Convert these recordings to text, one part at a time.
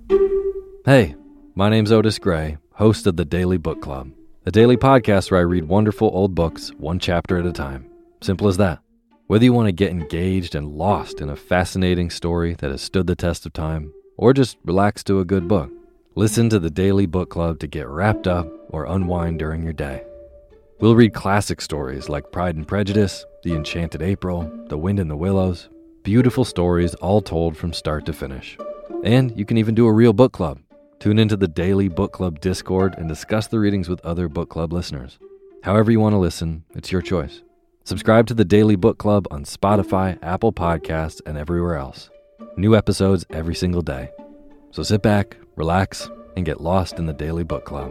Hey, my name's Otis Gray, host of the Daily Book Club, a daily podcast where I read wonderful old books one chapter at a time. Simple as that. Whether you want to get engaged and lost in a fascinating story that has stood the test of time, or just relax to a good book, listen to the Daily Book Club to get wrapped up or unwind during your day. We'll read classic stories like Pride and Prejudice, The Enchanted April, The Wind in the Willows, beautiful stories all told from start to finish. And you can even do a real book club. Tune into the Daily Book Club Discord and discuss the readings with other book club listeners. However you want to listen, it's your choice. Subscribe to the Daily Book Club on Spotify, Apple Podcasts, and everywhere else. New episodes every single day. So sit back, relax, and get lost in the Daily Book Club.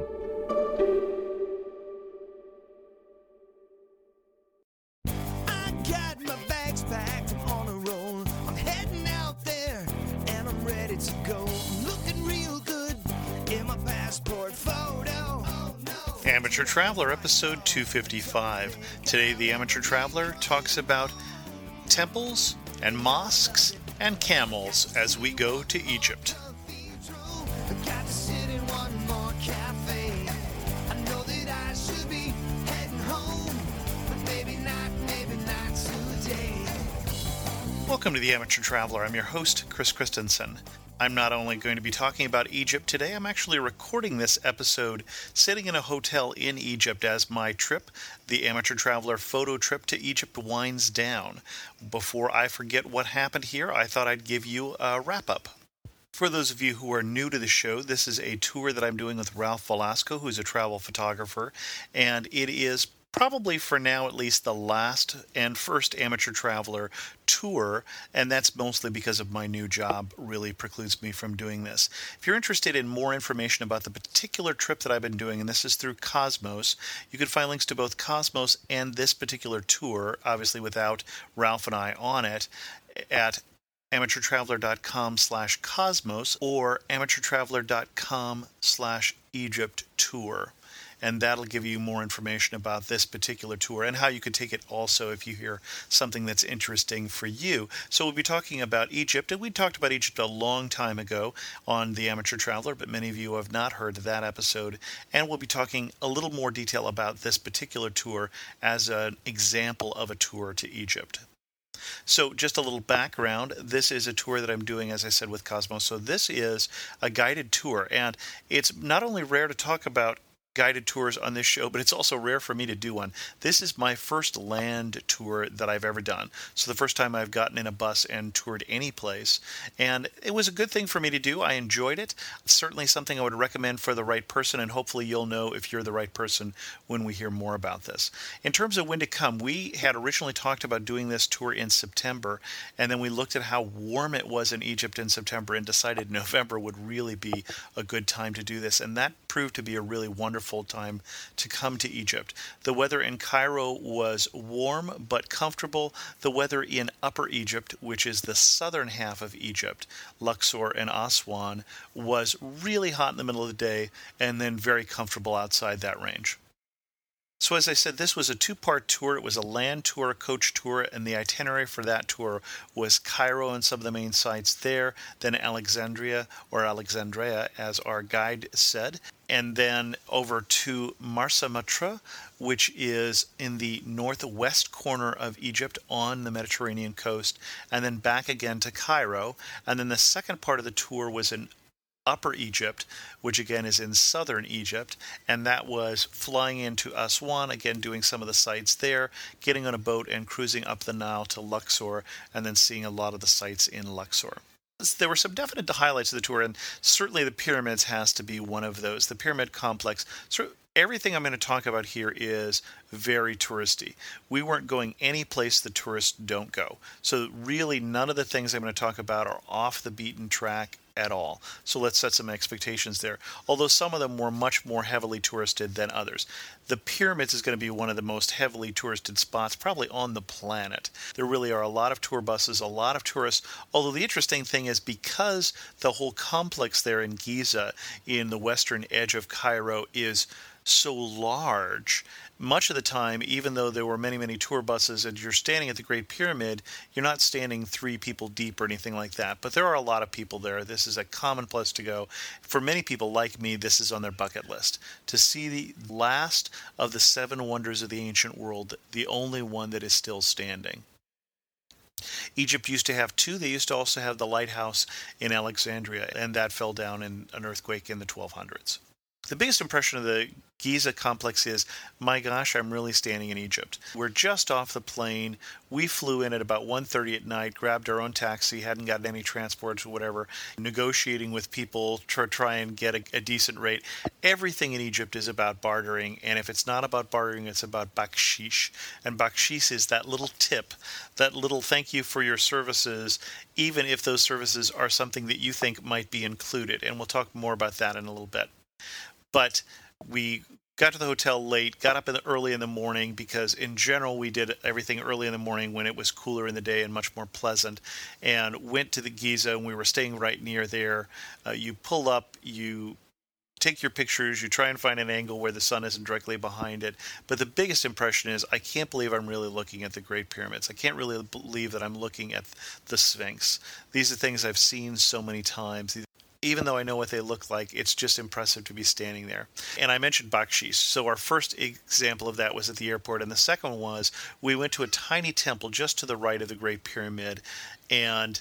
I got my bags packed, I'm on a roll. I'm heading out there, and I'm ready to go. I'm looking real good in my passport photo. Oh, no. Amateur Traveler, episode 255. Today, the Amateur Traveler talks about temples and mosques and camels as we go to Egypt. Got to sit in one more cafe. I know that I should be heading home, but maybe not today. Welcome to the Amateur Traveler. I'm your host, Chris Christensen. I'm not only going to be talking about Egypt today, I'm actually recording this episode sitting in a hotel in Egypt as my trip, the Amateur Traveler photo trip to Egypt, winds down. Before I forget what happened here, I thought I'd give you a wrap-up. For those of you who are new to the show, this is a tour that I'm doing with Ralph Velasco, who's a travel photographer, and it is probably for now at least the last and first Amateur Traveler tour, and that's mostly because of my new job really precludes me from doing this. If you're interested in more information about the particular trip that I've been doing, and this is through Cosmos, you can find links to both Cosmos and this particular tour, obviously without Ralph and I on it, at amateurtraveler.com/cosmos or amateurtraveler.com/Egypt tour. And that'll give you more information about this particular tour and how you could take it also if you hear something that's interesting for you. So we'll be talking about Egypt, and we talked about Egypt a long time ago on The Amateur Traveler, but many of you have not heard that episode. And we'll be talking a little more detail about this particular tour as an example of a tour to Egypt. So just a little background, this is a tour that I'm doing, as I said, with Cosmos. So this is a guided tour, and it's not only rare to talk about guided tours on this show, but it's also rare for me to do one. This is my first land tour that I've ever done. So the first time I've gotten in a bus and toured any place, and it was a good thing for me to do. I enjoyed it. It's certainly something I would recommend for the right person, and hopefully you'll know if you're the right person when we hear more about this. In terms of when to come, we had originally talked about doing this tour in September, and then we looked at how warm it was in Egypt in September and decided November would really be a good time to do this, and that proved to be a really wonderful time to come to Egypt. The weather in Cairo was warm but comfortable. The weather in Upper Egypt, which is the southern half of Egypt, Luxor and Aswan, was really hot in the middle of the day and then very comfortable outside that range. So as I said, this was a two-part tour. It was a land tour, a coach tour, and the itinerary for that tour was Cairo and some of the main sites there, then Alexandria, or Alexandria, as our guide said, and then over to Marsa Matruh, which is in the northwest corner of Egypt on the Mediterranean coast, and then back again to Cairo. And then the second part of the tour was in Upper Egypt, which again is in southern Egypt, and that was flying into Aswan, again doing some of the sites there, getting on a boat and cruising up the Nile to Luxor, and then seeing a lot of the sites in Luxor. There were some definite highlights of the tour, and certainly the pyramids has to be one of those. The pyramid complex, everything I'm going to talk about here is very touristy. We weren't going any place the tourists don't go. So really none of the things I'm going to talk about are off the beaten track at all. So let's set some expectations there. Although some of them were much more heavily touristed than others. The pyramids is going to be one of the most heavily touristed spots probably on the planet. There really are a lot of tour buses, a lot of tourists. Although the interesting thing is because the whole complex there in Giza in the western edge of Cairo is so large, much of the time, even though there were many, many tour buses and you're standing at the Great Pyramid, you're not standing 3 people deep or anything like that. But there are a lot of people there. This is a common place to go. For many people like me, this is on their bucket list. To see the last of the 7 wonders of the ancient world, the only one that is still standing. Egypt used to have 2. They used to also have the lighthouse in Alexandria, and that fell down in an earthquake in the 1200s. The biggest impression of the Giza complex is, my gosh, I'm really standing in Egypt. We're just off the plane. We flew in at about 1:30 at night, grabbed our own taxi, hadn't gotten any transport or whatever, negotiating with people to try and get a decent rate. Everything in Egypt is about bartering, and if it's not about bartering, it's about bakshish. And bakshish is that little tip, that little thank you for your services, even if those services are something that you think might be included. And we'll talk more about that in a little bit. But we got to the hotel late, got up early in the morning because in general we did everything early in the morning when it was cooler in the day and much more pleasant, and went to the Giza, and we were staying right near there. You pull up, you take your pictures, you try and find an angle where the sun isn't directly behind it. But the biggest impression is, I can't believe I'm really looking at the Great Pyramids. I can't really believe that I'm looking at the Sphinx. These are things I've seen so many times. Even though I know what they look like, it's just impressive to be standing there. And I mentioned bakshish. So our first example of that was at the airport. And the second one was, we went to a tiny temple just to the right of the Great Pyramid. And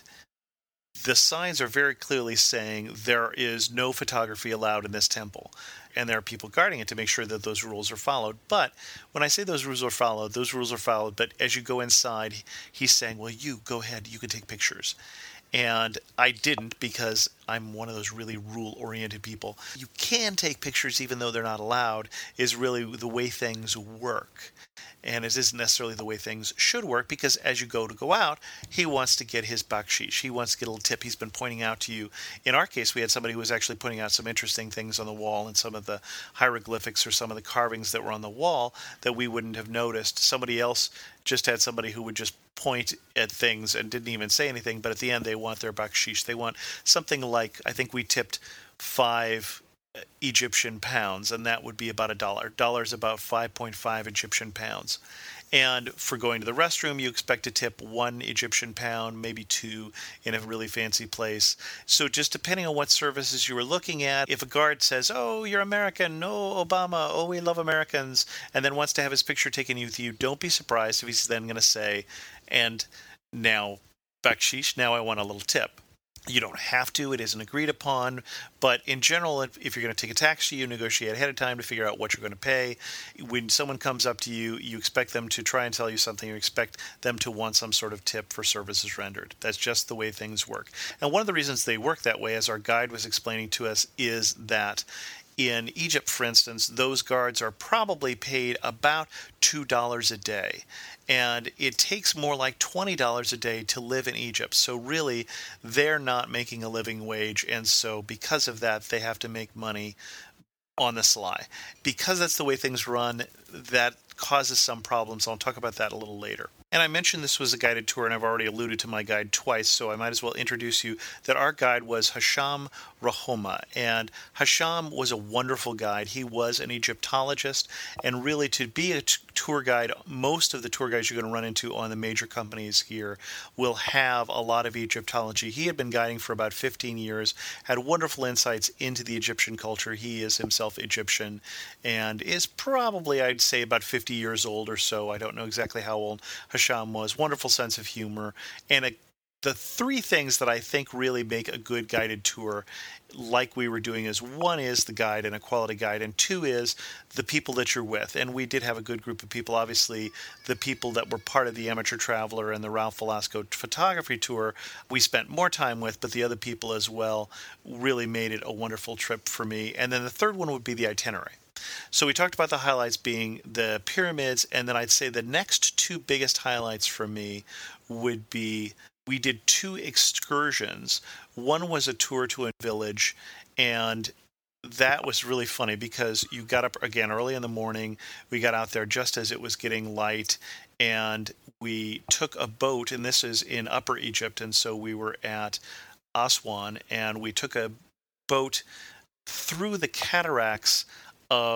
the signs are very clearly saying there is no photography allowed in this temple. And there are people guarding it to make sure that those rules are followed. But when I say those rules are followed, those rules are followed. But as you go inside, he's saying, well, you go ahead, you can take pictures. And I didn't, because I'm one of those really rule-oriented people. You can take pictures even though they're not allowed, is really the way things work. And it isn't necessarily the way things should work, because as you go out, he wants to get his bakshish. He wants to get a little tip. He's been pointing out to you. In our case, we had somebody who was actually pointing out some interesting things on the wall, and some of the hieroglyphics or some of the carvings that were on the wall that we wouldn't have noticed. Somebody else just had somebody who would just point at things and didn't even say anything, but at the end they want their bakshish. They want something like, I think we tipped 5 Egyptian pounds, and that would be about $1. Dollar is about 5.5 Egyptian pounds. And for going to the restroom, you expect to tip 1 Egyptian pound, maybe 2 in a really fancy place. So just depending on what services you were looking at, if a guard says, oh, you're American, no, Obama, oh, we love Americans, and then wants to have his picture taken with you, don't be surprised if he's then going to say, and now, bakshish, now I want a little tip. You don't have to, it isn't agreed upon, but in general, if you're going to take a taxi, you negotiate ahead of time to figure out what you're going to pay. When someone comes up to you, you expect them to try and tell you something, you expect them to want some sort of tip for services rendered. That's just the way things work. And one of the reasons they work that way, as our guide was explaining to us, is that in Egypt, for instance, those guards are probably paid about $2 a day. And it takes more like $20 a day to live in Egypt. So really, they're not making a living wage. And so because of that, they have to make money on the sly. Because that's the way things run, that causes some problems. I'll talk about that a little later. And I mentioned this was a guided tour, and I've already alluded to my guide twice, so I might as well introduce you that our guide was Hasham Rahoma. And Hasham was a wonderful guide. He was an Egyptologist, and really to be a tour guide, most of the tour guides you're going to run into on the major companies here will have a lot of Egyptology. He had been guiding for about 15 years, had wonderful insights into the Egyptian culture. He is himself Egyptian, and is probably, I'd say, about 50 years old or so. I don't know exactly how old Hasham was. Wonderful sense of humor, and the 3 things that I think really make a good guided tour, like we were doing, is 1 is the guide and a quality guide, and 2 is the people that you're with. And we did have a good group of people. Obviously, the people that were part of the Amateur Traveler and the Ralph Velasco photography tour, we spent more time with, but the other people as well really made it a wonderful trip for me. And then the third one would be the itinerary. So we talked about the highlights being the pyramids, and then I'd say the next 2 biggest highlights for me would be, we did 2 excursions. One was a tour to a village, and that was really funny because you got up again early in the morning. We got out there just as it was getting light, and we took a boat, and this is in Upper Egypt, and so we were at Aswan, and we took a boat through the cataracts of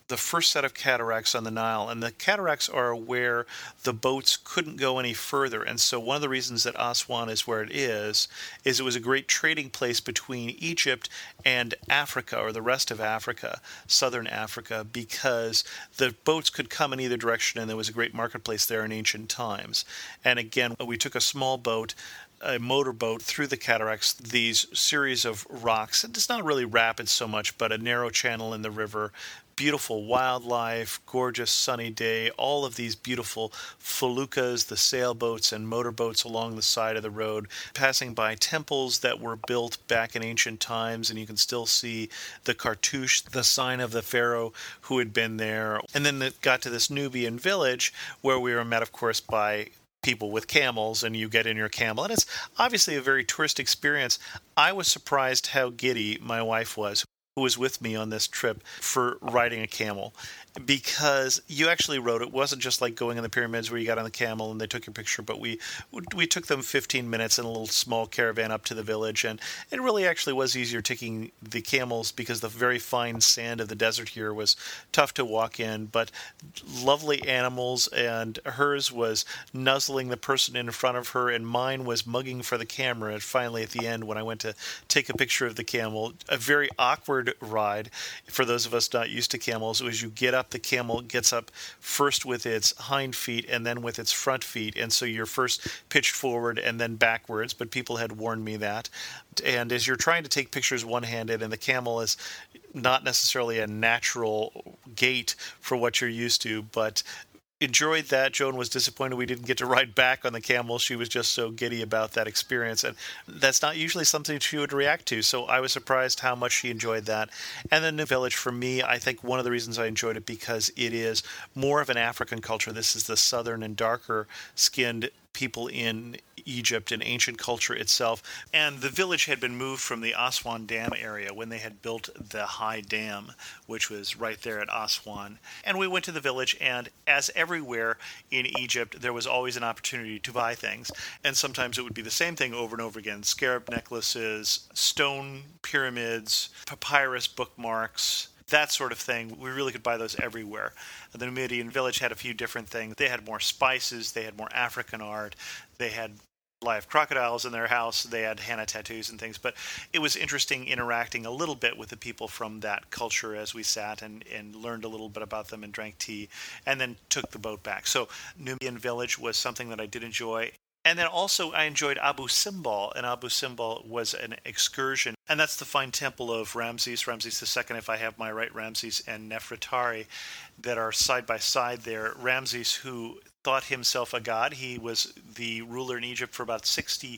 the first set of cataracts on the Nile, and the cataracts are where the boats couldn't go any further. And so one of the reasons that Aswan is where it is it was a great trading place between Egypt and Africa, or the rest of Africa, southern Africa, because the boats could come in either direction, and there was a great marketplace there in ancient times. And again, we took a small boat, a motorboat, through the cataracts, these series of rocks. And it's not really rapids so much, but a narrow channel in the river, beautiful wildlife, gorgeous sunny day, all of these beautiful feluccas, the sailboats and motorboats along the side of the road, passing by temples that were built back in ancient times, and you can still see the cartouche, the sign of the pharaoh who had been there. And then it got to this Nubian village where we were met, of course, by people with camels, and you get in your camel, and it's obviously a very tourist experience. I was surprised how giddy my wife was, who was with me on this trip, for riding a camel, because you actually rode. It wasn't just like going in the pyramids where you got on the camel and they took your picture, but we took them 15 minutes in a little small caravan up to the village, and it really actually was easier taking the camels because the very fine sand of the desert here was tough to walk in, but lovely animals, and hers was nuzzling the person in front of her, and mine was mugging for the camera. And finally, at the end, when I went to take a picture of the camel, a very awkward ride for those of us not used to camels, was you get up, the camel gets up first with its hind feet and then with its front feet, and so you're first pitched forward and then backwards, but people had warned me that. And as you're trying to take pictures one-handed, and the camel is not necessarily a natural gait for what you're used to, but enjoyed that. Joan was disappointed we didn't get to ride back on the camel. She was just so giddy about that experience, and that's not usually something she would react to, so I was surprised how much she enjoyed that. And then the village, for me, I think one of the reasons I enjoyed it, because it is more of an African culture. This is the southern and darker skinned people in Egypt and ancient culture itself. And the village had been moved from the Aswan Dam area when they had built the high dam, which was right there at Aswan. And we went to the village, and as everywhere in Egypt, there was always an opportunity to buy things. And sometimes it would be the same thing over and over again: scarab necklaces, stone pyramids, papyrus bookmarks, that sort of thing. We really could buy those everywhere. The Numidian village had a few different things. They had more spices, they had more African art, they had live crocodiles in their house, they had henna tattoos and things. But it was interesting interacting a little bit with the people from that culture as we sat and learned a little bit about them and drank tea, and then took the boat back. So Nubian village was something that I did enjoy. And then also I enjoyed Abu Simbel, and Abu Simbel was an excursion. And that's the fine temple of Ramses II, if I have my right, Ramses and Nefertari, that are side by side there. Ramses, who thought himself a god. He was the ruler in Egypt for about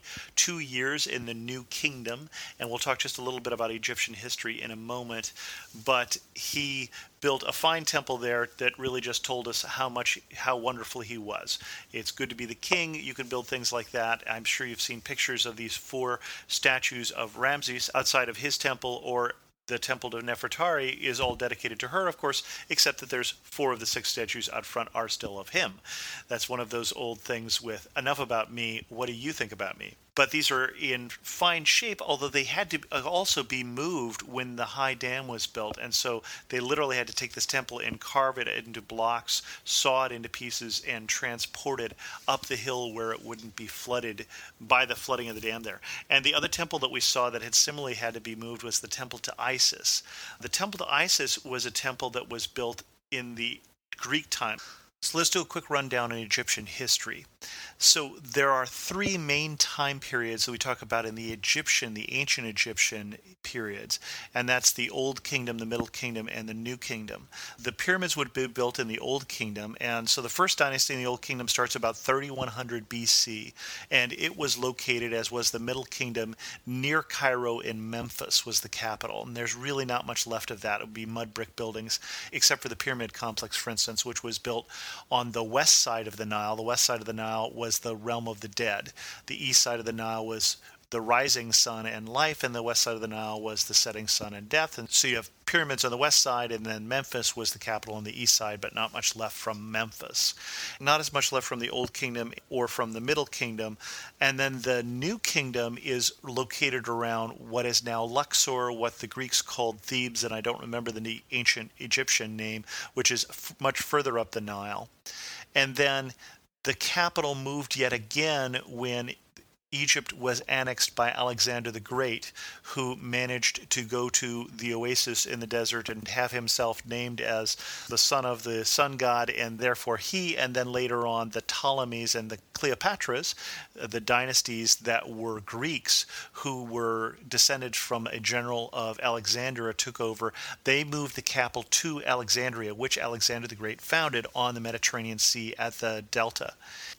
62 years in the New Kingdom, and we'll talk just a little bit about Egyptian history in a moment. But he built a fine temple there that really just told us how wonderful he was. It's good to be the king. You can build things like that. I'm sure you've seen pictures of these 4 statues of Ramses outside of his temple, or the temple to Nefertari is all dedicated to her, of course, except that there's 4 of the 6 statues out front are still of him. That's one of those old things with enough about me, what do you think about me? But these are in fine shape, although they had to also be moved when the high dam was built. And so they literally had to take this temple and carve it into blocks, saw it into pieces, and transport it up the hill where it wouldn't be flooded by the flooding of the dam there. And the other temple that we saw that had similarly had to be moved was the temple to Isis. The temple to Isis was a temple that was built in the Greek time. So let's do a quick rundown in Egyptian history. So there are 3 main time periods that we talk about in the ancient Egyptian periods, and that's the Old Kingdom, the Middle Kingdom, and the New Kingdom. The pyramids would be built in the Old Kingdom, and so the first dynasty in the Old Kingdom starts about 3100 BC, and it was located, as was the Middle Kingdom, near Cairo in Memphis was the capital, and there's really not much left of that. It would be mud brick buildings, except for the pyramid complex, for instance, which was built on the west side of the Nile. The west side of the Nile was the realm of the dead. The east side of the Nile was the rising sun and life, and the west side of the Nile was the setting sun and death. And so you have pyramids on the west side, and then Memphis was the capital on the east side, but not much left from Memphis. Not as much left from the Old Kingdom or from the Middle Kingdom. And then the New Kingdom is located around what is now Luxor, what the Greeks called Thebes, and I don't remember the ancient Egyptian name, which is much further up the Nile. And then the capital moved yet again when Egypt was annexed by Alexander the Great, who managed to go to the oasis in the desert and have himself named as the son of the sun god, and therefore he, and then later on the Ptolemies and the Cleopatras, the dynasties that were Greeks who were descended from a general of Alexandria, took over. They moved the capital to Alexandria, which Alexander the Great founded on the Mediterranean Sea at the Delta.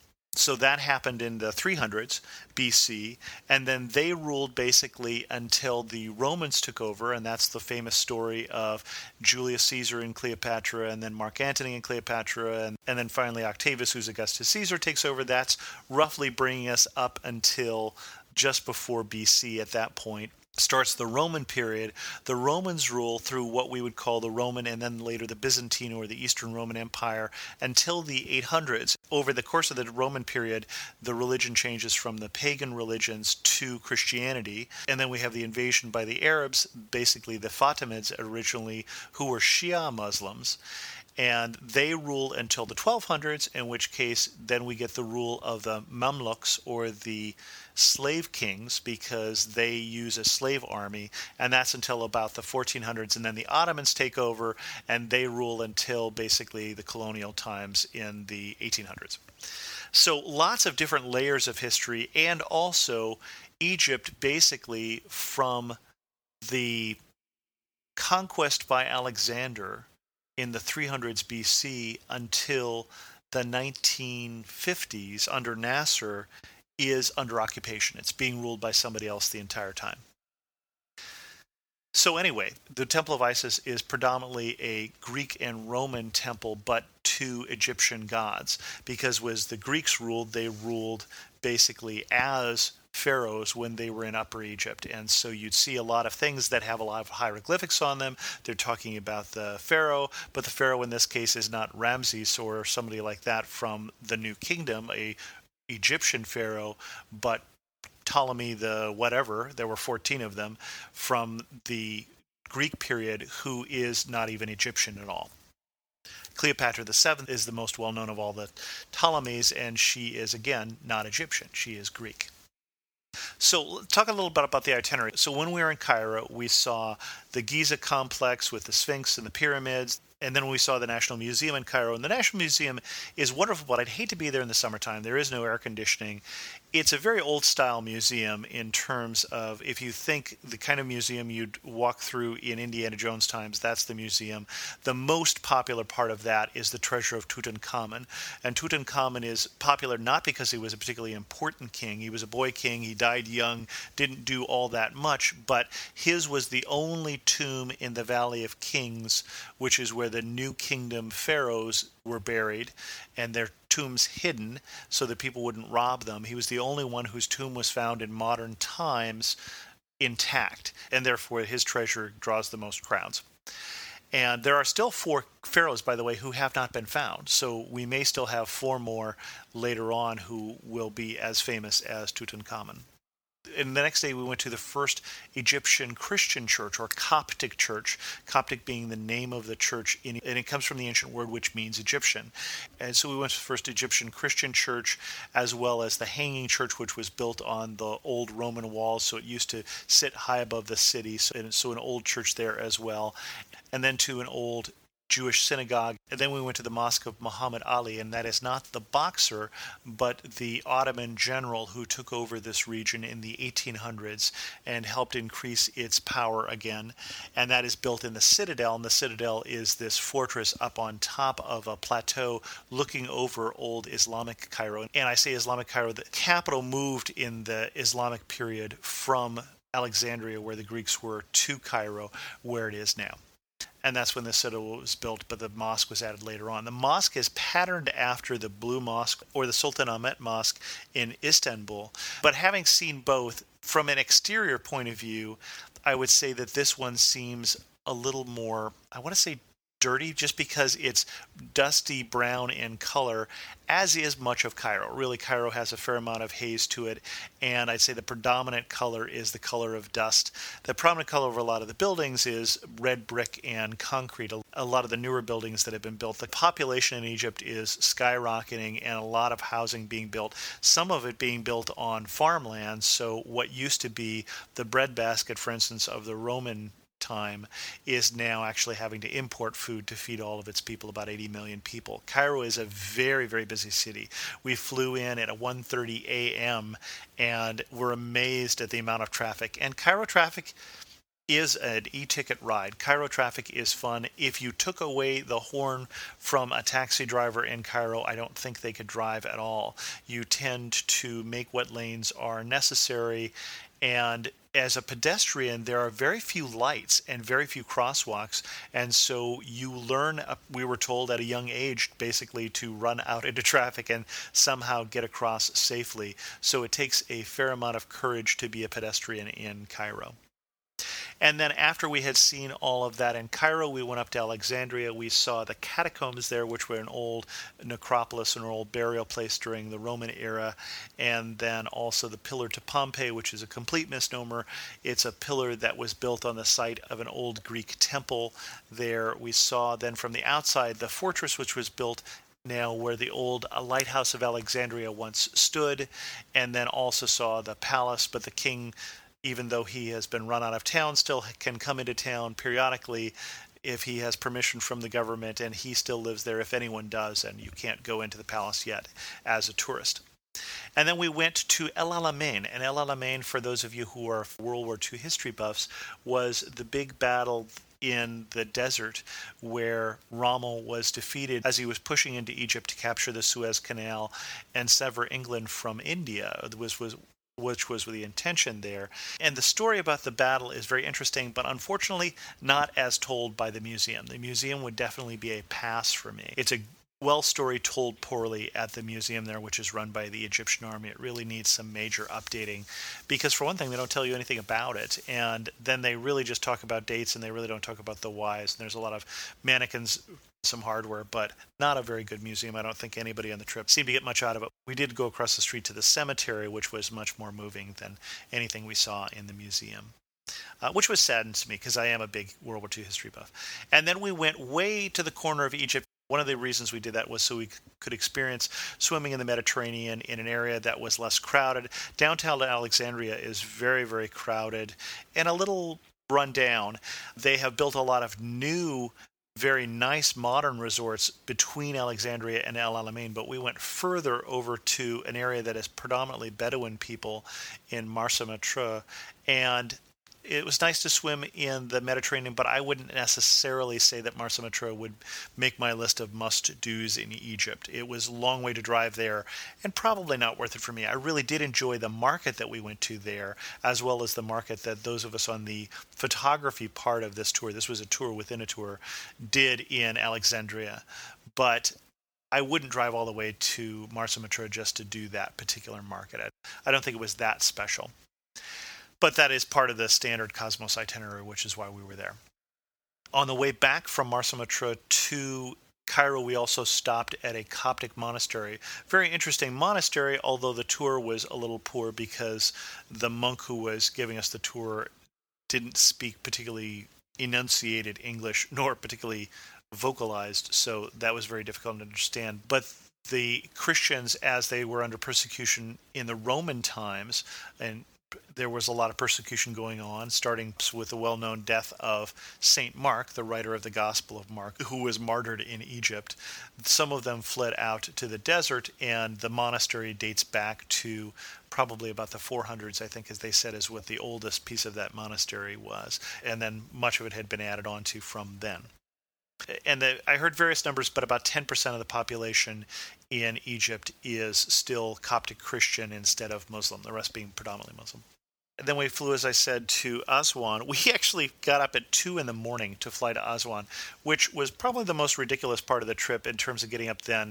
So that happened in the 300s BC, and then they ruled basically until the Romans took over, and that's the famous story of Julius Caesar and Cleopatra, and then Mark Antony and Cleopatra, and then finally Octavius, who's Augustus Caesar, takes over. That's roughly bringing us up until just before BC. At that point starts the Roman period. The Romans rule through what we would call the Roman and then later the Byzantine or the Eastern Roman Empire until the 800s. Over the course of the Roman period, the religion changes from the pagan religions to Christianity. And then we have the invasion by the Arabs, basically the Fatimids originally, who were Shia Muslims. And they rule until the 1200s, in which case then we get the rule of the Mamluks, or the slave kings, because they use a slave army, and that's until about the 1400s, and then the Ottomans take over, and they rule until basically the colonial times in the 1800s. So lots of different layers of history, and also Egypt basically from the conquest by Alexander in the 300s BC until the 1950s under Nasser is under occupation. It's being ruled by somebody else the entire time. So anyway, the Temple of Isis is predominantly a Greek and Roman temple, but to Egyptian gods, because as the Greeks ruled, they ruled basically as pharaohs when they were in Upper Egypt. And so you'd see a lot of things that have a lot of hieroglyphics on them. They're talking about the pharaoh, but the pharaoh in this case is not Ramses or somebody like that from the New Kingdom, a Egyptian pharaoh, but Ptolemy the whatever, there were 14 of them from the Greek period, who is not even Egyptian at all. Cleopatra VII is the most well-known of all the Ptolemies, and she is, again, not Egyptian. She is Greek. So talk a little bit about the itinerary. So when we were in Cairo, we saw the Giza complex with the Sphinx and the pyramids, and then we saw the National Museum in Cairo. And the National Museum is wonderful, but I'd hate to be there in the summertime. There is no air conditioning. It's a very old-style museum in terms of, if you think the kind of museum you'd walk through in Indiana Jones times, that's the museum. The most popular part of that is the treasure of Tutankhamun. And Tutankhamun is popular not because he was a particularly important king. He was a boy king. He died young, didn't do all that much, but his was the only tomb in the Valley of Kings, which is where the New Kingdom pharaohs were buried, and their tombs hidden so that people wouldn't rob them. He was the only one whose tomb was found in modern times intact, and therefore his treasure draws the most crowds. And there are still 4 pharaohs, by the way, who have not been found. So we may still have 4 more later on who will be as famous as Tutankhamun. And the next day we went to the first Egyptian Christian church, or Coptic church, Coptic being the name of the church, and it comes from the ancient word which means Egyptian. And so we went to the first Egyptian Christian church, as well as the Hanging Church, which was built on the old Roman walls, so it used to sit high above the city, so an old church there as well. And then to an old Jewish synagogue. And then we went to the Mosque of Muhammad Ali, and that is not the boxer, but the Ottoman general who took over this region in the 1800s and helped increase its power again. And that is built in the Citadel, and the Citadel is this fortress up on top of a plateau looking over old Islamic Cairo. And I say Islamic Cairo, the capital moved in the Islamic period from Alexandria, where the Greeks were, to Cairo, where it is now. And that's when the citadel was built, but the mosque was added later on. The mosque is patterned after the Blue Mosque or the Sultan Ahmet Mosque in Istanbul. But having seen both, From an exterior point of view, I would say that this one seems a little more, I want to say dirty, just because it's dusty brown in color, as is much of Cairo. Really, Cairo has a fair amount of haze to it, and I'd say the predominant color is the color of dust. The prominent color of a lot of the buildings is red brick and concrete. A lot of the newer buildings that have been built, the population in Egypt is skyrocketing, and a lot of housing being built, some of it being built on farmland. So what used to be the breadbasket, for instance, of the Roman time is now actually having to import food to feed all of its people, about 80 million people. Cairo is a very, very busy city. We flew in at 1:30 a.m. and we're amazed at the amount of traffic. And Cairo traffic is an e-ticket ride. Cairo traffic is fun. If you took away the horn from a taxi driver in Cairo, I don't think they could drive at all. You tend to make what lanes are necessary, and as a pedestrian, there are very few lights and very few crosswalks, and so you learn, we were told at a young age, basically to run out into traffic and somehow get across safely. So it takes a fair amount of courage to be a pedestrian in Cairo. And then after we had seen all of that in Cairo, we went up to Alexandria. We saw the catacombs there, which were an old necropolis, an old burial place during the Roman era. And then also the Pillar to Pompeii, which is a complete misnomer. It's a pillar that was built on the site of an old Greek temple there. We saw then from the outside the fortress, which was built now where the old lighthouse of Alexandria once stood, and then also saw the palace, but the king, even though he has been run out of town, still can come into town periodically if he has permission from the government, and he still lives there if anyone does, and you can't go into the palace yet as a tourist. And then we went to El Alamein, and El Alamein, for those of you who are World War II history buffs, was the big battle in the desert where Rommel was defeated as he was pushing into Egypt to capture the Suez Canal and sever England from India, which was the intention there. And the story about the battle is very interesting, but unfortunately not as told by the museum. The museum would definitely be a pass for me. It's a story told poorly at the museum there, which is run by the Egyptian army. It really needs some major updating because, for one thing, they don't tell you anything about it, and then they really just talk about dates and they really don't talk about the whys. And there's a lot of mannequins, some hardware, but not a very good museum. I don't think anybody on the trip seemed to get much out of it. We did go across the street to the cemetery, which was much more moving than anything we saw in the museum, which was saddened to me because I am a big World War II history buff. And then we went way to the corner of Egypt. One of the reasons we did that was so we could experience swimming in the Mediterranean in an area that was less crowded. Downtown Alexandria is very, very crowded and a little run down. They have built a lot of new, very nice modern resorts between Alexandria and El Alamein, but we went further over to an area that is predominantly Bedouin people in Marsa Matruh, and it was nice to swim in the Mediterranean, but I wouldn't necessarily say that Marsa Matruh would make my list of must-dos in Egypt. It was a long way to drive there and probably not worth it for me. I really did enjoy the market that we went to there, as well as the market that those of us on the photography part of this tour, this was a tour within a tour, did in Alexandria. But I wouldn't drive all the way to Marsa Matruh just to do that particular market. I don't think it was that special. But that is part of the standard Cosmos itinerary, which is why we were there. On the way back from Marsa Matruh to Cairo, we also stopped at a Coptic monastery. Very interesting monastery, although the tour was a little poor because the monk who was giving us the tour didn't speak particularly enunciated English, nor particularly vocalized, so that was very difficult to understand. But the Christians, as they were under persecution in the Roman times, and there was a lot of persecution going on, starting with the well-known death of St. Mark, the writer of the Gospel of Mark, who was martyred in Egypt. Some of them fled out to the desert, and the monastery dates back to probably about the 400s, I think, as they said, is what the oldest piece of that monastery was. And then much of it had been added on to from then. And I heard various numbers, but about 10% of the population in Egypt is still Coptic Christian instead of Muslim, the rest being predominantly Muslim. And then we flew, as I said, to Aswan. We actually got up at 2 in the morning to fly to Aswan, which was probably the most ridiculous part of the trip in terms of getting up then.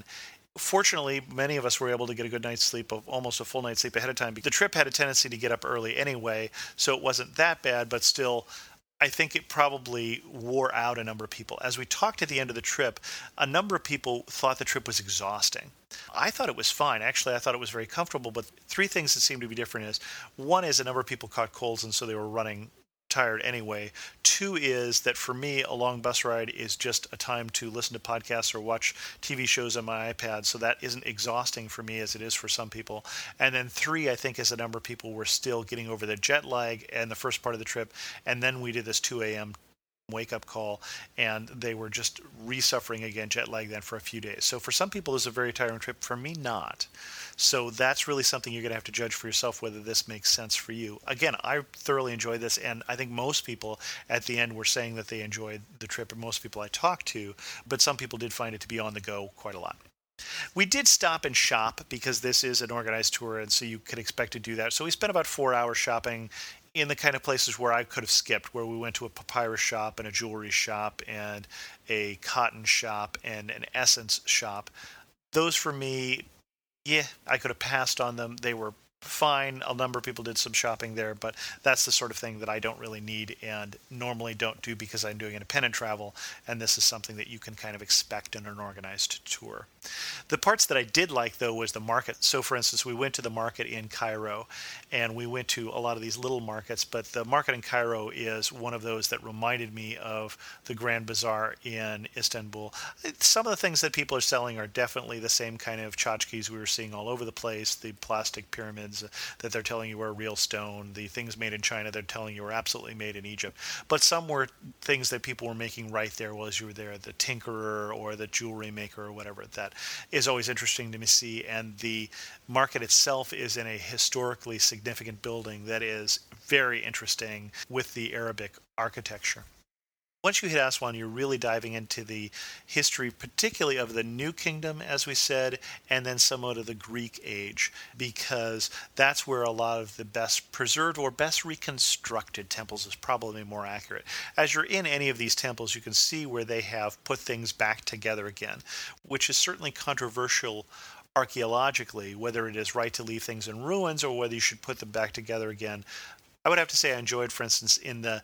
Fortunately, many of us were able to get a good night's sleep, almost a full night's sleep ahead of time. The trip had a tendency to get up early anyway, so it wasn't that bad, but still, I think it probably wore out a number of people. As we talked at the end of the trip, a number of people thought the trip was exhausting. I thought it was fine. Actually, I thought it was very comfortable, but three things that seemed to be different is, one is a number of people caught colds, and so they were running tired anyway. Two is that for me, a long bus ride is just a time to listen to podcasts or watch TV shows on my iPad, so that isn't exhausting for me as it is for some people. And then three, I think, is a number of people were still getting over the jet lag and the first part of the trip, and then we did this 2 a.m. wake-up call, and they were just re-suffering again jet lag then for a few days. So for some people, it's a very tiring trip. For me, not. So that's really something you're going to have to judge for yourself whether this makes sense for you. Again, I thoroughly enjoyed this, and I think most people at the end were saying that they enjoyed the trip, and most people I talked to, but some people did find it to be on the go quite a lot. We did stop and shop because this is an organized tour, and so you could expect to do that. So we spent about 4 hours shopping in the kind of places where I could have skipped, where we went to a papyrus shop and a jewelry shop and a cotton shop and an essence shop. Those for me, yeah, I could have passed on them. They were fine. A number of people did some shopping there, but that's the sort of thing that I don't really need and normally don't do because I'm doing independent travel, and this is something that you can kind of expect in an organized tour. The parts that I did like, though, was the market. So, for instance, we went to the market in Cairo, and we went to a lot of these little markets, but the market in Cairo is one of those that reminded me of the Grand Bazaar in Istanbul. Some of the things that people are selling are definitely the same kind of tchotchkes we were seeing all over the place, the plastic pyramids that they're telling you are real stone, the things made in China they're telling you are absolutely made in Egypt. But some were things that people were making right there while you were there, the tinkerer or the jewelry maker or whatever. That is always interesting to me see. And the market itself is in a historically significant building that is very interesting with the Arabic architecture. Once you hit Aswan, you're really diving into the history, particularly of the New Kingdom, as we said, and then somewhat of the Greek age, because that's where a lot of the best preserved or best reconstructed temples is probably more accurate. As you're in any of these temples, you can see where they have put things back together again, which is certainly controversial archaeologically, whether it is right to leave things in ruins or whether you should put them back together again. I would have to say I enjoyed, for instance, in the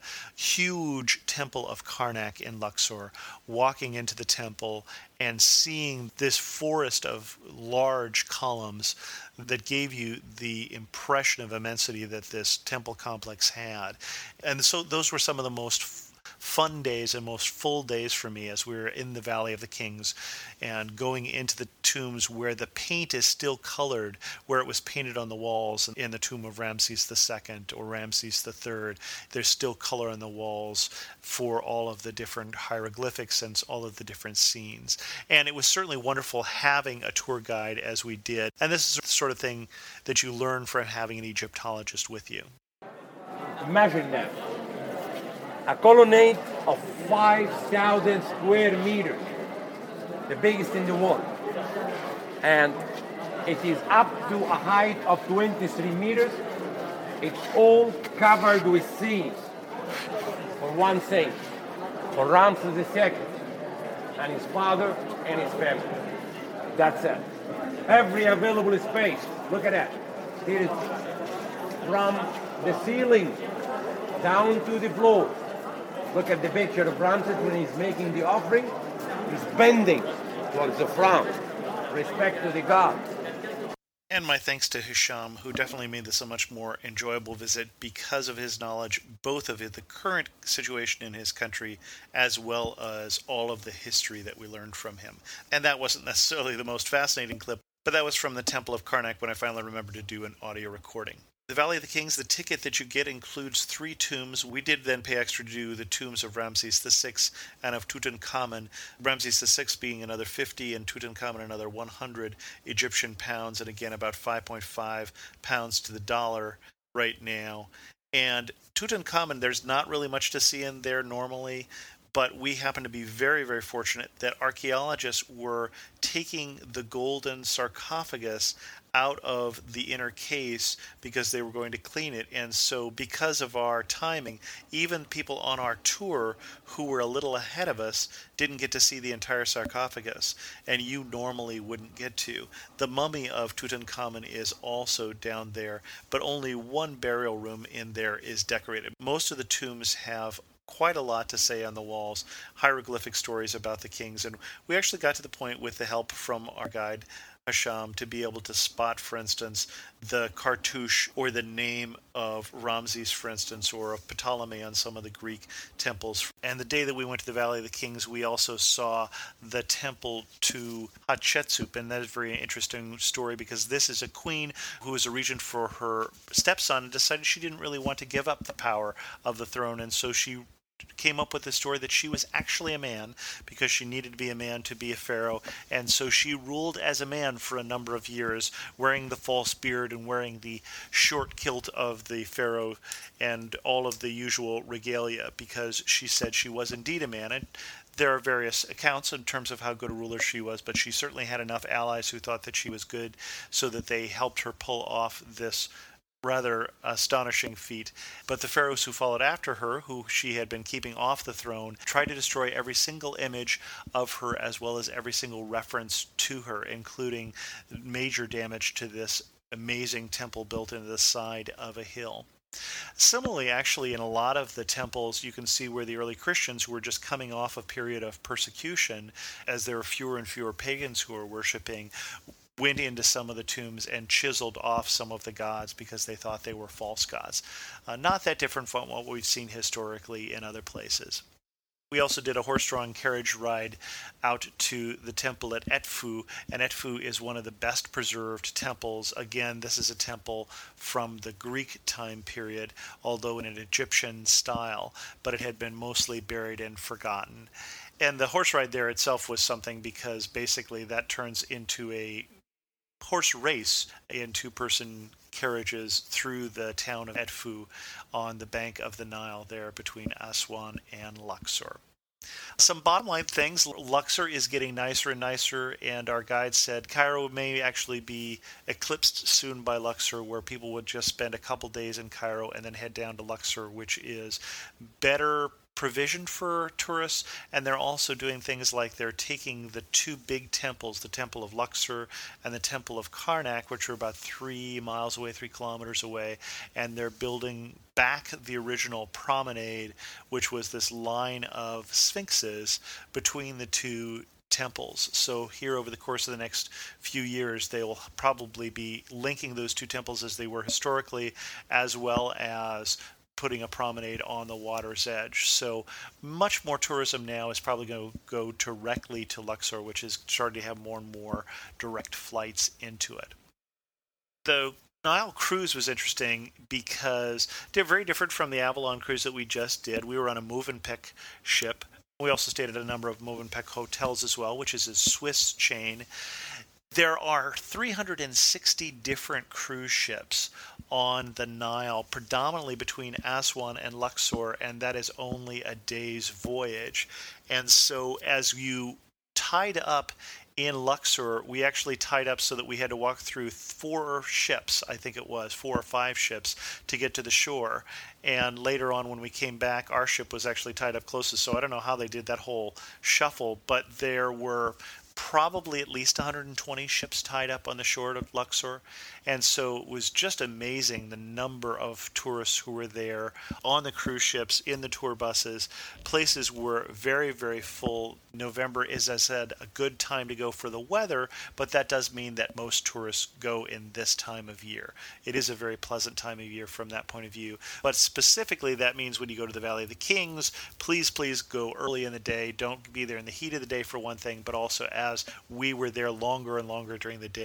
huge temple of Karnak in Luxor, walking into the temple and seeing this forest of large columns that gave you the impression of immensity that this temple complex had. And so those were some of the most fun days and most full days for me as we were in the Valley of the Kings and going into the tombs where the paint is still colored, where it was painted on the walls in the tomb of Ramses II or Ramses III. There's still color on the walls for all of the different hieroglyphics and all of the different scenes. And it was certainly wonderful having a tour guide as we did. And this is the sort of thing that you learn from having an Egyptologist with you. Imagine that. A colonnade of 5,000 square meters, the biggest in the world. And it is up to a height of 23 meters. It's all covered with scenes for one thing, for Ramses II and his father and his family. That's it. Every available space, look at that. Here is from the ceiling down to the floor. Look at the picture of Ramses when he's making the offering. He's bending towards the front. Respect to the gods. And my thanks to Hisham, who definitely made this a much more enjoyable visit because of his knowledge, both of the current situation in his country, as well as all of the history that we learned from him. And that wasn't necessarily the most fascinating clip, but that was from the Temple of Karnak when I finally remembered to do an audio recording. The Valley of the Kings, the ticket that you get includes 3 tombs. We did then pay extra to do the tombs of Ramses VI and of Tutankhamun. Ramses VI being another 50 and Tutankhamun another 100 Egyptian pounds, and again about 5.5 pounds to the dollar right now. And Tutankhamun, there's not really much to see in there normally, But we happen to be very, very fortunate that archaeologists were taking the golden sarcophagus out of the inner case because they were going to clean it. And so because of our timing, even people on our tour who were a little ahead of us didn't get to see the entire sarcophagus, and you normally wouldn't get to. The mummy of Tutankhamun is also down there, but only one burial room in there is decorated. Most of the tombs have quite a lot to say on the walls, hieroglyphic stories about the kings, and we actually got to the point with the help from our guide Hasham to be able to spot, for instance, the cartouche or the name of Ramses, for instance, or of Ptolemy on some of the Greek temples. And the day that we went to the Valley of the Kings, we also saw the temple to Hatshepsut, and that is a very interesting story because this is a queen who was a regent for her stepson and decided she didn't really want to give up the power of the throne, and so she came up with the story that she was actually a man because she needed to be a man to be a pharaoh, and so she ruled as a man for a number of years, wearing the false beard and wearing the short kilt of the pharaoh and all of the usual regalia because she said she was indeed a man. And there are various accounts in terms of how good a ruler she was, but she certainly had enough allies who thought that she was good so that they helped her pull off this rather astonishing feat. But the pharaohs who followed after her, who she had been keeping off the throne, tried to destroy every single image of her as well as every single reference to her, including major damage to this amazing temple built into the side of a hill. Similarly, actually, in a lot of the temples, you can see where the early Christians, who were just coming off a period of persecution, as there were fewer and fewer pagans who were worshiping, went into some of the tombs and chiseled off some of the gods because they thought they were false gods. Not that different from what we've seen historically in other places. We also did a horse-drawn carriage ride out to the temple at Edfu, and Edfu is one of the best preserved temples. Again, this is a temple from the Greek time period, although in an Egyptian style, but it had been mostly buried and forgotten. And the horse ride there itself was something because basically that turns into a horse race in two-person carriages through the town of Edfu on the bank of the Nile there between Aswan and Luxor. Some bottom line things, Luxor is getting nicer and nicer, and our guide said Cairo may actually be eclipsed soon by Luxor, where people would just spend a couple days in Cairo and then head down to Luxor, which is better provisioned for tourists, and they're also doing things like they're taking the two big temples, the Temple of Luxor and the Temple of Karnak, which are about 3 miles away, 3 kilometers away, and they're building back the original promenade, which was this line of sphinxes between the two temples. So here over the course of the next few years, they will probably be linking those two temples as they were historically, as well as putting a promenade on the water's edge. So much more tourism now is probably going to go directly to Luxor, which is starting to have more and more direct flights into it. The Nile cruise was interesting because they're very different from the Avalon cruise that we just did. We were on a Movenpick ship. We also stayed at a number of Movenpick hotels as well, which is a Swiss chain. There are 360 different cruise ships on the Nile, predominantly between Aswan and Luxor, and that is only a day's voyage. And so as you tied up in Luxor, we actually tied up so that we had to walk through 4 ships, I think it was, 4 or 5 ships, to get to the shore. And later on when we came back, our ship was actually tied up closest, so I don't know how they did that whole shuffle, but there were probably at least 120 ships tied up on the shore of Luxor. And so it was just amazing the number of tourists who were there on the cruise ships, in the tour buses. Places were very, very full. November is, as I said, a good time to go for the weather, but that does mean that most tourists go in this time of year. It is a very pleasant time of year from that point of view. But specifically, that means when you go to the Valley of the Kings, please go early in the day. Don't be there in the heat of the day for one thing, but also as we were there longer and longer during the day,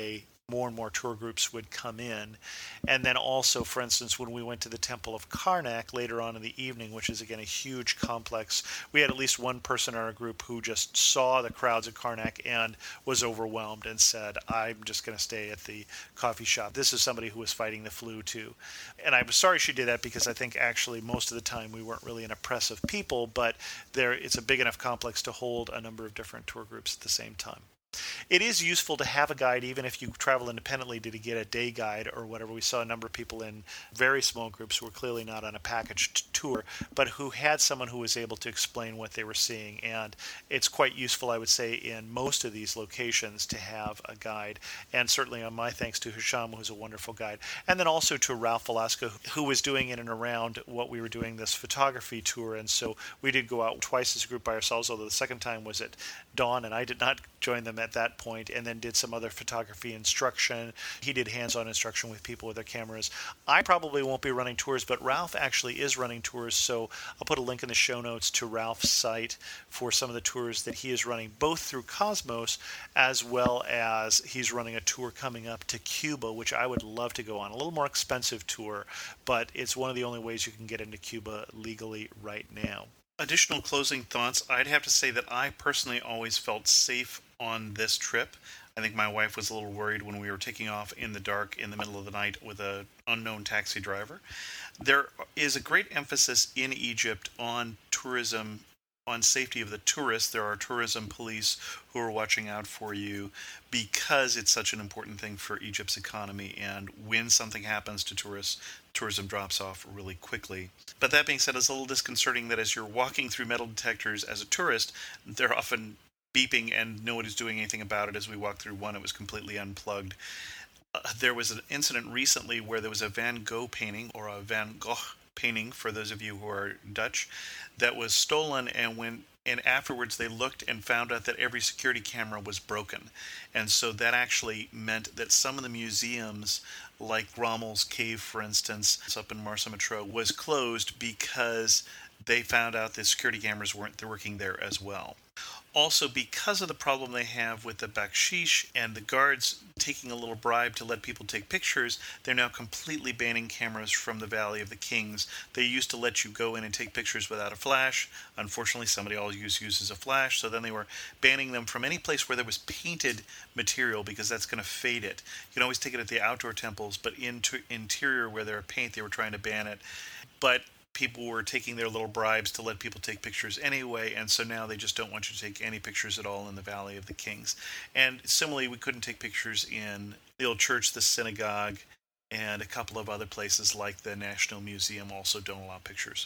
more and more tour groups would come in. And then also, for instance, when we went to the Temple of Karnak later on in the evening, which is again a huge complex, we had at least one person in our group who just saw the crowds at Karnak and was overwhelmed and said, I'm just going to stay at the coffee shop. This is somebody who was fighting the flu too. And I'm sorry she did that, because I think actually most of the time we weren't really an oppress of people, but it's a big enough complex to hold a number of different tour groups at the same time. It is useful to have a guide, even if you travel independently, to get a day guide or whatever. We saw a number of people in very small groups who were clearly not on a packaged tour, but who had someone who was able to explain what they were seeing. And it's quite useful, I would say, in most of these locations to have a guide. And certainly on my thanks to Hisham, who was a wonderful guide. And then also to Ralph Velasco, who was doing in and around what we were doing, this photography tour. And so we did go out twice as a group by ourselves, although the second time was at dawn, and I did not join them at that point, and then did some other photography instruction. He did hands-on instruction with people with their cameras. I probably won't be running tours, but Ralph actually is running tours, so I'll put a link in the show notes to Ralph's site for some of the tours that he is running, both through Cosmos, as well as he's running a tour coming up to Cuba, which I would love to go on. A little more expensive tour, but it's one of the only ways you can get into Cuba legally right now. Additional closing thoughts. I'd have to say that I personally always felt safe on this trip. I think my wife was a little worried when we were taking off in the dark in the middle of the night with an unknown taxi driver. There is a great emphasis in Egypt on tourism, on safety of the tourists. There are tourism police who are watching out for you because it's such an important thing for Egypt's economy, and when something happens to tourists, tourism drops off really quickly. But that being said, it's a little disconcerting that as you're walking through metal detectors as a tourist, they're often beeping and nobody's doing anything about it. As we walked through one, it was completely unplugged. There was an incident recently where there was a Van Gogh painting, or a Van Gogh painting for those of you who are Dutch, that was stolen, and afterwards they looked and found out that every security camera was broken. And so that actually meant that some of the museums, like Rommel's Cave, for instance, up in Marsa Matruh, was closed because they found out the security cameras weren't working there as well. Also, because of the problem they have with the bakshish and the guards taking a little bribe to let people take pictures, they're now completely banning cameras from the Valley of the Kings. They used to let you go in and take pictures without a flash. Unfortunately, somebody always uses a flash, so then they were banning them from any place where there was painted material, because that's going to fade it. You can always take it at the outdoor temples, but interior where there are paint, they were trying to ban it. But people were taking their little bribes to let people take pictures anyway, and so now they just don't want you to take any pictures at all in the Valley of the Kings. And similarly, we couldn't take pictures in the old church, the synagogue, and a couple of other places like the National Museum also don't allow pictures.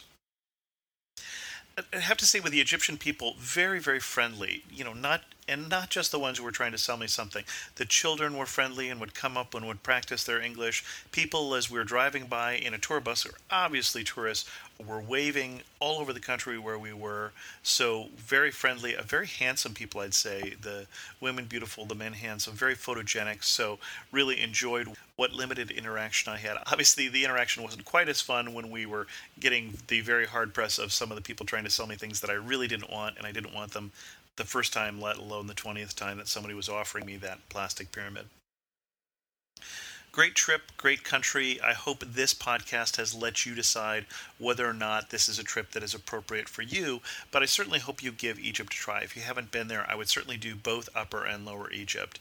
I have to say, with the Egyptian people, very, very friendly. Not just the ones who were trying to sell me something. The children were friendly and would come up and would practice their English. People, as we were driving by in a tour bus, who are obviously tourists, were waving all over the country where we were. So very friendly, very handsome people, I'd say. The women beautiful, the men handsome, very photogenic. So really enjoyed what limited interaction I had. Obviously, the interaction wasn't quite as fun when we were getting the very hard press of some of the people trying to sell me things that I really didn't want, and I didn't want them the first time, let alone the 20th time that somebody was offering me that plastic pyramid. Great trip, great country. I hope this podcast has let you decide whether or not this is a trip that is appropriate for you, but I certainly hope you give Egypt a try. If you haven't been there, I would certainly do both Upper and Lower Egypt.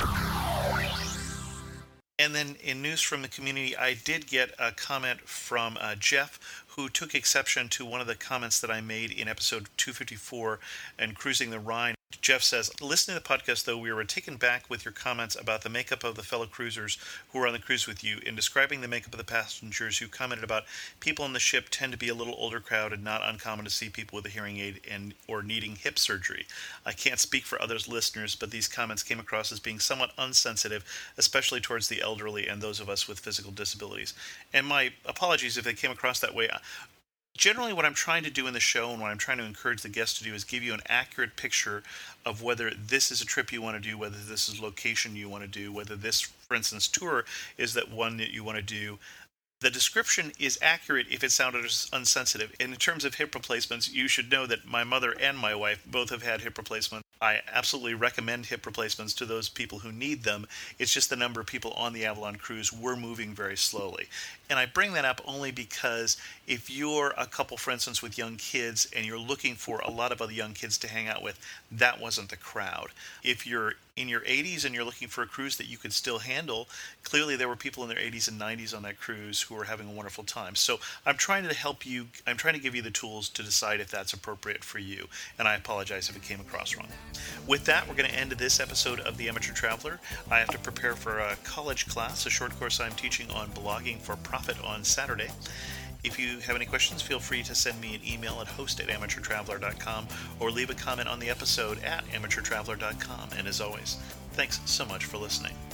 And then in news from the community, I did get a comment from Jeff, who took exception to one of the comments that I made in episode 254 and Cruising the Rhine. Jeff says, listening to the podcast, though, we were taken back with your comments about the makeup of the fellow cruisers who were on the cruise with you. In describing the makeup of the passengers, you commented about people on the ship tend to be a little older crowd and not uncommon to see people with a hearing aid or needing hip surgery. I can't speak for others listeners, but these comments came across as being somewhat unsensitive, especially towards the elderly and those of us with physical disabilities. And my apologies if they came across that way. Generally, what I'm trying to do in the show and what I'm trying to encourage the guests to do is give you an accurate picture of whether this is a trip you want to do, whether this is a location you want to do, whether this, for instance, tour is that one that you want to do. The description is accurate if it sounded unsensitive. And in terms of hip replacements, you should know that my mother and my wife both have had hip replacements. I absolutely recommend hip replacements to those people who need them. It's just the number of people on the Avalon cruise were moving very slowly. And I bring that up only because if you're a couple, for instance, with young kids and you're looking for a lot of other young kids to hang out with, that wasn't the crowd. If you're in your 80s and you're looking for a cruise that you could still handle, clearly there were people in their 80s and 90s on that cruise who were having a wonderful time. So I'm trying to help you, I'm trying to give you the tools to decide if that's appropriate for you. And I apologize if it came across wrong. With that, we're going to end this episode of The Amateur Traveler. I have to prepare for a college class, a short course I'm teaching on blogging for profit on Saturday. If you have any questions, feel free to send me an email at host@amateurtraveler.com or leave a comment on the episode at amateurtraveler.com. And as always, thanks so much for listening.